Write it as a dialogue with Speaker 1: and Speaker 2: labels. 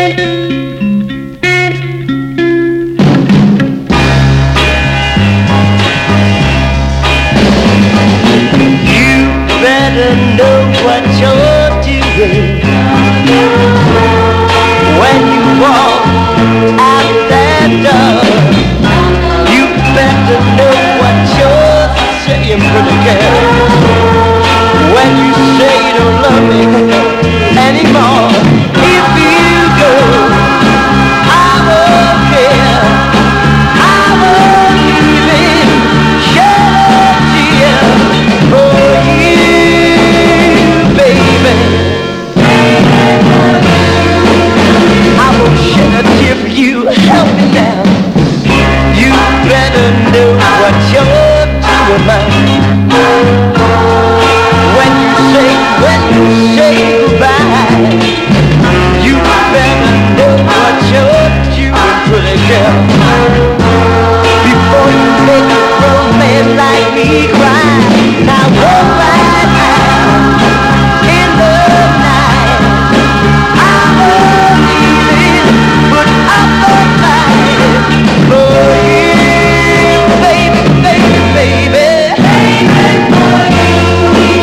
Speaker 1: better know what you're doing when you walk out that door. You better know what you're saying, pretty girl, when you say you don't love me anymore. If you go, I won't care, I won't even shed a tear for you, baby. I won't shed a tear for you. Help me now. You better know what you're doing, man. When you say goodbye, you better know what you're doing, pretty girl, before you make a grown man like me cry.